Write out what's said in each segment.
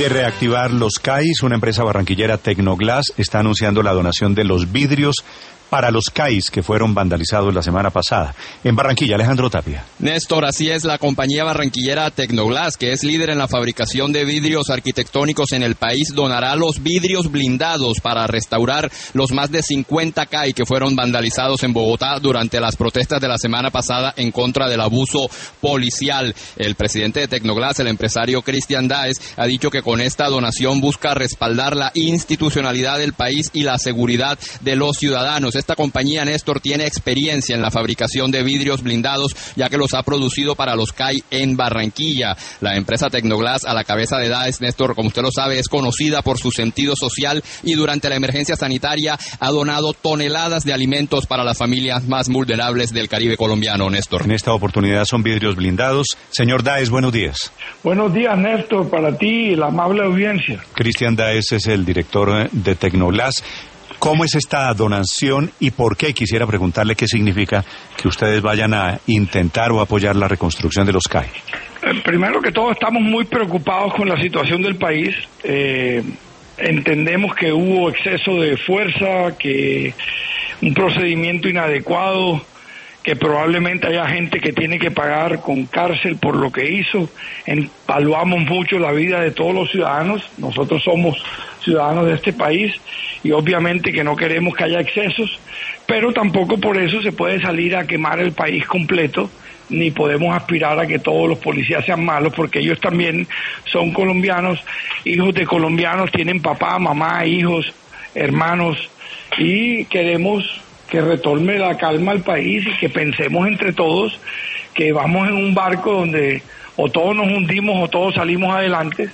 De reactivar los CAIs, una empresa barranquillera, Tecnoglass, está anunciando la donación de los vidrios para los CAIs que fueron vandalizados la semana pasada. En Barranquilla, Alejandro Tapia. Néstor, así es, la compañía barranquillera Tecnoglass, que es líder en la fabricación de vidrios arquitectónicos en el país, donará los vidrios blindados para restaurar los más de 50 CAI que fueron vandalizados en Bogotá durante las protestas de la semana pasada en contra del abuso policial. El presidente de Tecnoglass, el empresario Cristian Daes, ha dicho que con esta donación busca respaldar la institucionalidad del país y la seguridad de los ciudadanos. Esta compañía, Néstor, tiene experiencia en la fabricación de vidrios blindados, ya que los ha producido para los CAI en Barranquilla. La empresa Tecnoglass, a la cabeza de Daes, Néstor, como usted lo sabe, es conocida por su sentido social y durante la emergencia sanitaria ha donado toneladas de alimentos para las familias más vulnerables del Caribe colombiano, Néstor. En esta oportunidad son vidrios blindados. Señor Daes, buenos días. Buenos días, Néstor, para ti y la amable audiencia. Cristian Daes es el director de Tecnoglass. ¿Cómo es esta donación y por qué? Quisiera preguntarle qué significa que ustedes vayan a intentar o apoyar la reconstrucción de los CAI. Primero que todo, estamos muy preocupados con la situación del país. Entendemos que hubo exceso de fuerza, que un procedimiento inadecuado, que probablemente haya gente que tiene que pagar con cárcel por lo que hizo. Evaluamos mucho la vida de todos los ciudadanos. Nosotros somos ciudadanos de este país y obviamente que no queremos que haya excesos, pero tampoco por eso se puede salir a quemar el país completo, ni podemos aspirar a que todos los policías sean malos, porque ellos también son colombianos, hijos de colombianos, tienen papá, mamá, hijos, hermanos, y queremos que retorne la calma al país y que pensemos entre todos que vamos en un barco donde o todos nos hundimos o todos salimos adelante.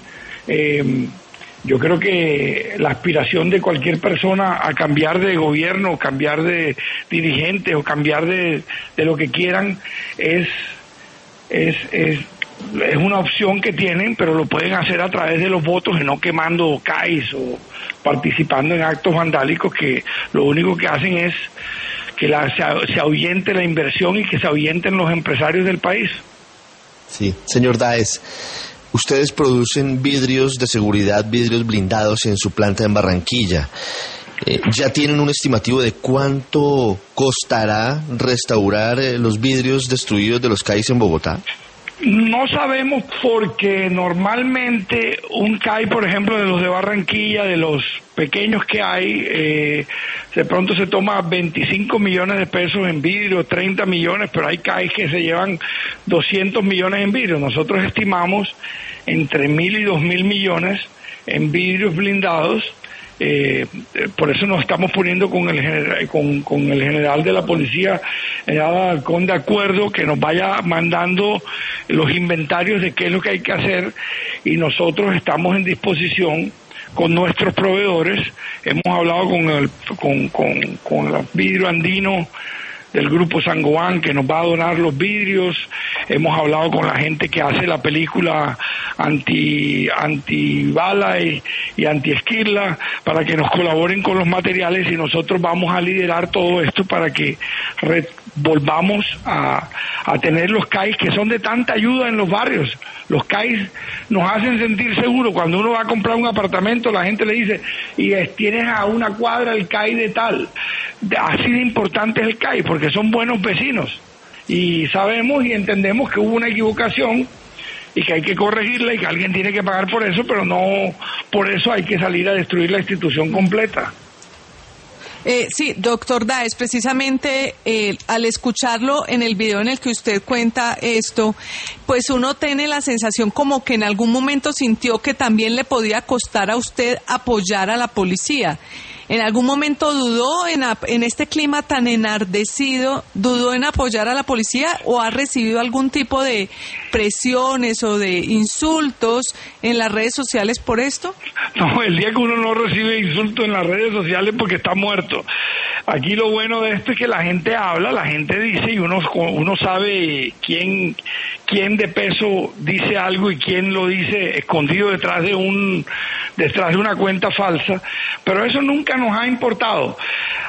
Yo creo que la aspiración de cualquier persona a cambiar de gobierno, cambiar de dirigente o cambiar de lo que quieran es una opción que tienen, pero lo pueden hacer a través de los votos y no quemando CAIs o participando en actos vandálicos que lo único que hacen es que se ahuyente la inversión y que se ahuyenten los empresarios del país. Sí, señor Daes, ustedes producen vidrios de seguridad, vidrios blindados en su planta en Barranquilla. ¿Ya tienen un estimativo de cuánto costará restaurar los vidrios destruidos de los CAIs en Bogotá? No sabemos, porque normalmente un CAI, por ejemplo, de los de Barranquilla, de los pequeños que hay, de pronto se toma 25 millones de pesos en vidrio, 30 millones, pero hay CAIs que se llevan 200 millones en vidrio. Nosotros estimamos entre 1.000 y 2.000 millones en vidrios blindados. Por eso nos estamos poniendo con el general de la policía, general Halcón, de acuerdo, que nos vaya mandando los inventarios de qué es lo que hay que hacer, y nosotros estamos en disposición con nuestros proveedores. Hemos hablado con el vidrio andino del grupo Sangoán, que nos va a donar los vidrios. Hemos hablado con la gente que hace la película antibala y antiesquirla para que nos colaboren con los materiales, y nosotros vamos a liderar todo esto para que volvamos a tener los CAIs que son de tanta ayuda en los barrios. Los CAIs nos hacen sentir seguros. Cuando uno va a comprar un apartamento, la gente le dice, y tienes a una cuadra el CAI de tal. Así de importante es el CAI, porque son buenos vecinos. Y sabemos y entendemos que hubo una equivocación y que hay que corregirla y que alguien tiene que pagar por eso, pero no por eso hay que salir a destruir la institución completa. Sí, doctor Daes, precisamente al escucharlo en el video en el que usted cuenta esto, pues uno tiene la sensación como que en algún momento sintió que también le podía costar a usted apoyar a la policía. ¿En algún momento dudó en este clima tan enardecido, dudó en apoyar a la policía, o ha recibido algún tipo de presiones o de insultos en las redes sociales por esto? No, el día que uno no recibe insultos en las redes sociales porque está muerto. Aquí lo bueno de esto es que la gente habla, la gente dice, y uno sabe quién de peso dice algo y quién lo dice escondido detrás de una cuenta falsa, pero eso nunca nos ha importado.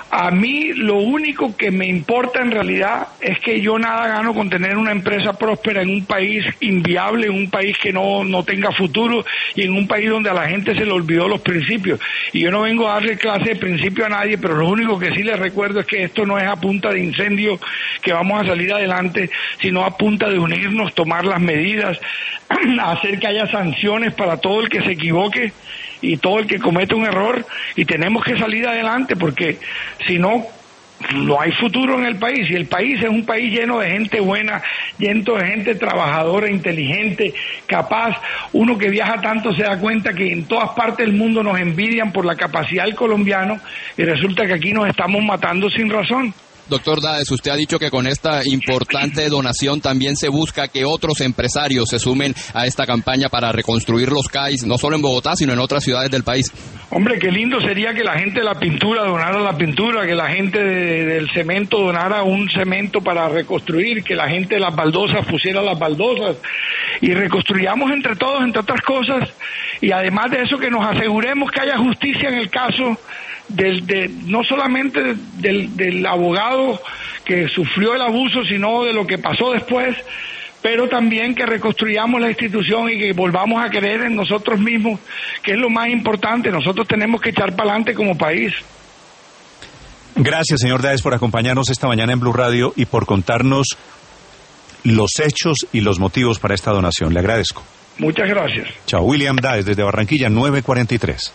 A mí lo único que me importa en realidad es que yo nada gano con tener una empresa próspera en un país inviable, en un país que no tenga futuro y en un país donde a la gente se le olvidó los principios. Y yo no vengo a darle clase de principio a nadie, pero lo único que sí les recuerdo es que esto no es a punta de incendio que vamos a salir adelante, sino a punta de unirnos, tomar las medidas, hacer que haya sanciones para todo el que se equivoque y todo el que comete un error, y tenemos que salir adelante porque si no, no hay futuro en el país. Y el país es un país lleno de gente buena, lleno de gente trabajadora, inteligente, capaz. Uno que viaja tanto se da cuenta que en todas partes del mundo nos envidian por la capacidad del colombiano y resulta que aquí nos estamos matando sin razón. Doctor Dáez, usted ha dicho que con esta importante donación también se busca que otros empresarios se sumen a esta campaña para reconstruir los CAIs, no solo en Bogotá, sino en otras ciudades del país. Hombre, qué lindo sería que la gente de la pintura donara la pintura, que la gente del cemento donara un cemento para reconstruir, que la gente de las baldosas pusiera las baldosas y reconstruyamos entre todos, entre otras cosas, y además de eso que nos aseguremos que haya justicia en el caso no solamente del abogado que sufrió el abuso, sino de lo que pasó después, pero también que reconstruyamos la institución y que volvamos a creer en nosotros mismos, que es lo más importante. Nosotros tenemos que echar para adelante como país. Gracias, señor Dáez, por acompañarnos esta mañana en Blue Radio y por contarnos los hechos y los motivos para esta donación. Le agradezco. Muchas gracias. Chao. William Dáez, desde Barranquilla, 9:43.